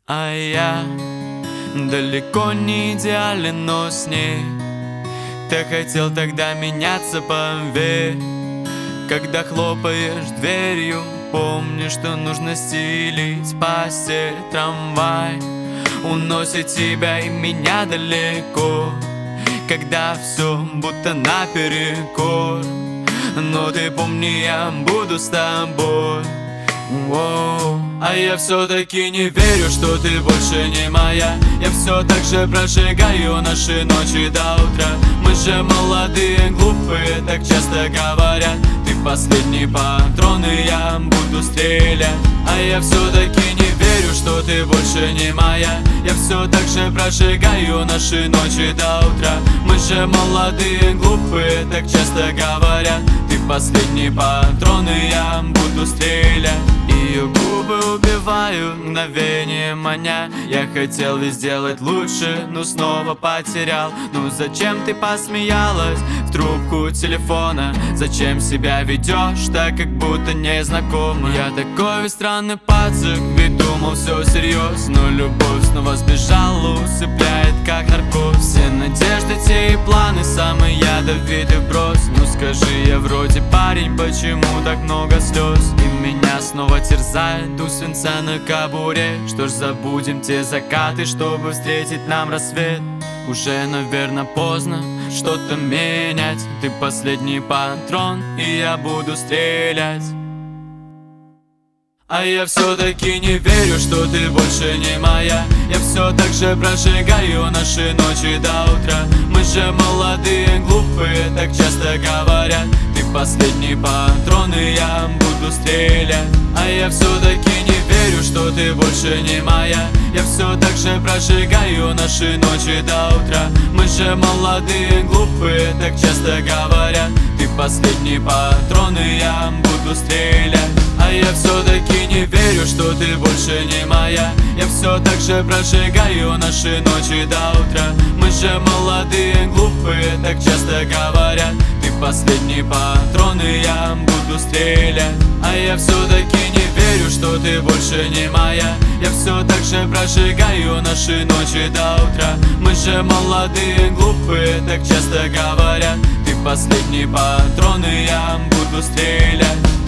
А я далеко не идеален, но с ней ты хотел тогда меняться, поверь. Когда хлопаешь дверью, помни, что нужно стелить постель. Трамвай уносит тебя и меня далеко, когда все будто наперекор. Но ты помни, я буду с тобой. А я все-таки не верю, что ты больше не моя. Я все так же прожигаю наши ночи до утра. Мы же молодые, глупые, так часто говорят. Ты последний патрон, и я буду стрелять. А я все-таки не верю, что ты больше не моя. Я все так же прожигаю наши ночи до утра. Мы же молодые, глупые, так часто говорят. Ты последний патрон, и я буду стрелять. Ее губы убивают, мгновение маня. Я хотел ведь сделать лучше, но снова потерял. Ну зачем ты посмеялась в трубку телефона? Зачем себя ведешь так, как будто незнакомый? Я такой ведь странный пацак, ведь думал все серьезно. Но любовь снова сбежала, усыпляет как наркоз. Все надежды, те и планы, самый ядовитый брос. Ну скажи, я вроде парень, почему так много слез? И меня снова терзает дух свинца на кобуре. Что ж, забудем те закаты, чтобы встретить нам рассвет. Уже, наверное, поздно что-то менять. Ты последний патрон, и я буду стрелять. А я все-таки не верю, что ты больше не моя. Я все так же прожигаю наши ночи до утра. Мы же молодые, глупые, так часто говорят. Ты последний патрон, и я буду стрелять. А я все-таки не верю, что ты больше не моя. Я все так же прожигаю наши ночи до утра. Мы же молодые, глупые, так часто говорят. Ты последний патрон, и я буду стрелять. А я все-таки не верю, что ты больше не моя. Я все так же прожигаю наши ночи до утра. Мы же молодые, глупые, так часто говорят. Ты последний патрон, и я буду стрелять. А я все-таки не верю, что ты больше не моя. Я все так же прожигаю наши ночи до утра. Мы же молодые, глупые, так часто говорят. Ты последний патрон, и я буду стрелять.